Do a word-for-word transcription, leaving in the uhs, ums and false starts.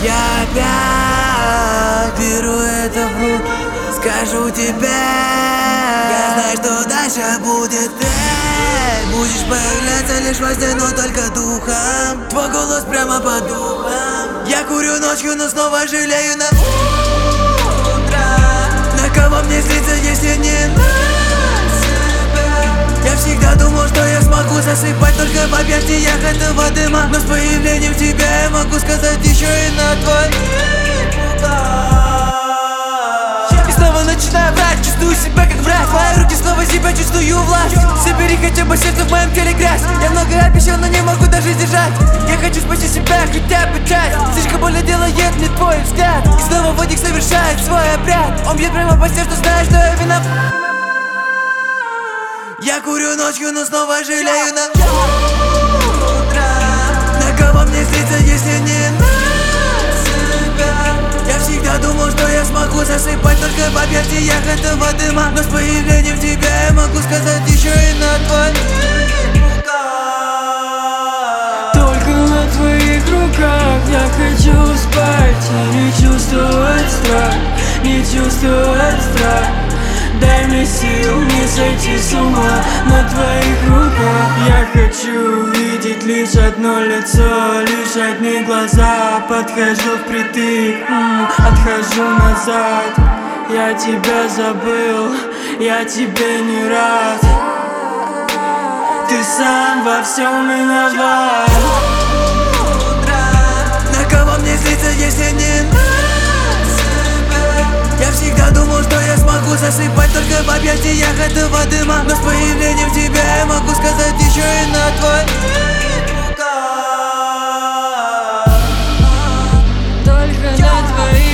Я опять беру это в руки, скажу тебе. Я знаю, что дальше будет. Ты будешь появляться лишь во сне, но только духом. Твой голос прямо по духам. Я курю ночью, но снова жалею на утро. На кого мне злиться, если не на себя? Я всегда думал, что я смогу засыпать только в объятиях этого дыма. Но с появлением тебя я могу сказать еще и на твоих губах. И снова начинаю врать, чувствую себя как враг. Мои руки снова себя чувствую власть. Собери хотя бы сердце в моем теле грязь. Я много обещал, но не могу даже сдержать. Я хочу спасти себя хотя бы часть. Слишком больно делает мне твой взгляд. И снова водник совершает свой обряд. Он бьет прямо по сердцу, зная, что я виноват. Я курю ночью, но снова жалею на утро. На кого мне злиться, если не на себя? Я всегда думал, что я смогу засыпать только в объятиях этого дыма. Но с появлением тебя я могу сказать еще и на твоих руках. Только на твоих руках я хочу спать и не чувствовать страх, не чувствовать страх. Дай мне сил не сойти с ума на твоих руках. Я хочу видеть лишь одно лицо, лишь одни глаза. Подхожу впритык, м, отхожу назад. Я тебя забыл, я тебе не рад. Ты сам во всем виноват. На кого мне злиться, если не на себя? Я всегда думал, что я смогу засыпать только в объятиях этого дыма. Но с появлением тебя я могу сказать еще и на твоих руках. Только на твоих